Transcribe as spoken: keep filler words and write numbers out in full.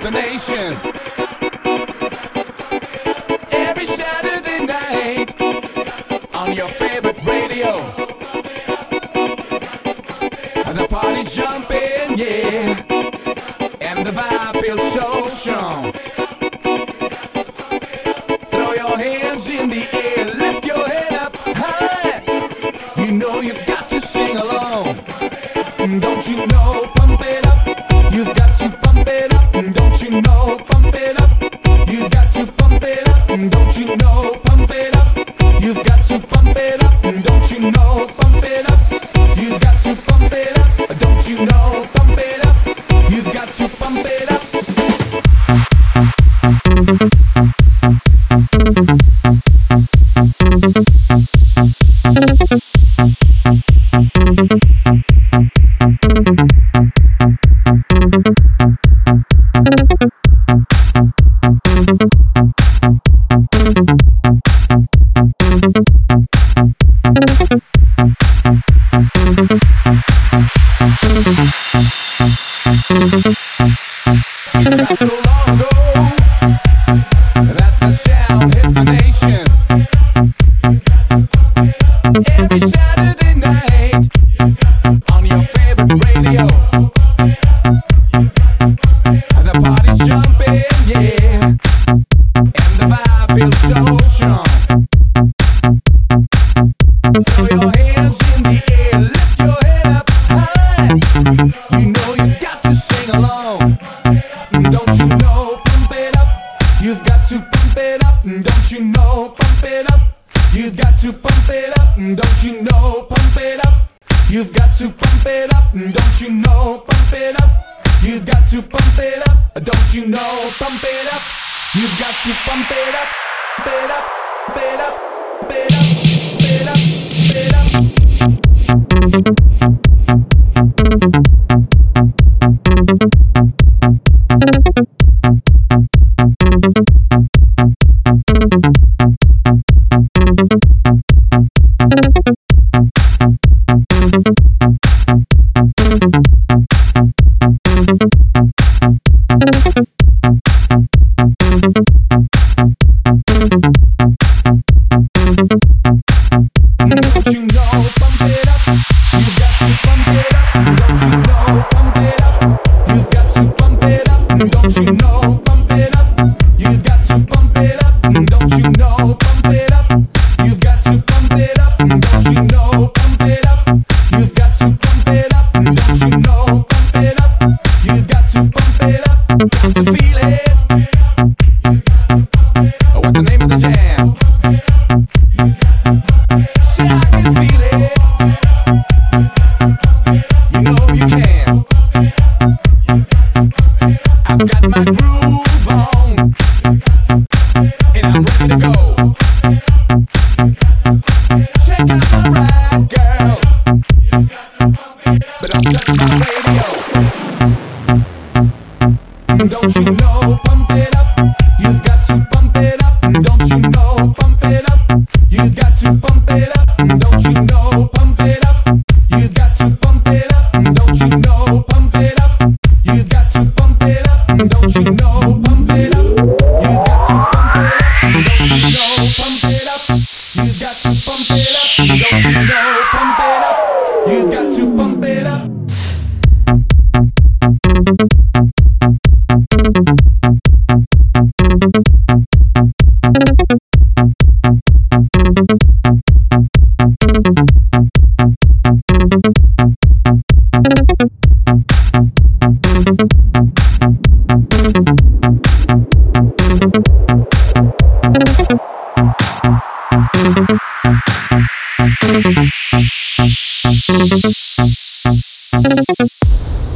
nation. Every Saturday night on your favorite radio, the party's jumping, yeah, and the vibe feels so strong. Throw your hands in the air, lift your head up high. You know you've got to sing along. Don't you know, pump it up. You've got to pump it up. Don't you know, pump it up. You've got to pump it up. Don't you know, pump it up. You've got to pump it up. Don't you know, pump it up. You've got to pump it up. Don't you know, pump it up. You've got to pump it up. It's not so long ago that the sound hit the nation. Every Saturday night on your favorite radio, the party's jumping, yeah, and the vibe feels so strong. Throw your hands in the air, lift your head up high. You know you've got to sing along. Don't you know, pump it up. You've got to pump it up. Don't you know, pump it up. You've got to pump it up. Don't you know, pump it up. You've got to pump it up. Don't you know, pump it up. You've got to pump it up. Don't you know, pump it up. You've got to pump it up. Pump it up. Pump it up. Pump it up. Pump it up. Pump it up. Don't you know, pump it up. You've got to pump it up. Don't you know, pump it up. You've got to pump it up. Don't you know, pump it up. You've got to pump it up. Don't you know, pump it up. You've got to pump it up. Don't you know, pump it up. You've got to pump it up. Don't you know, pump it up. You've got to pump it up. Got to feel it. What's the name of the jam? Say I can feel it. You know you can. I've got my groove on, and I'm ready to go. Check out my ride, girl, but I'm shutting my radio. Don't you know, pump it up. You've got to pump it up. Don't you know, pump it up. You've got to pump it up. Don't you know, pump it up. You've got to pump it up. Don't you know, pump it up. You've got to pump it up. Don't you know, pump it up. You've got to pump it up. Don't you know, pump it up. You've got to pump it up. Don't you know, pump it up. You've got to pump it up. We'll be right back.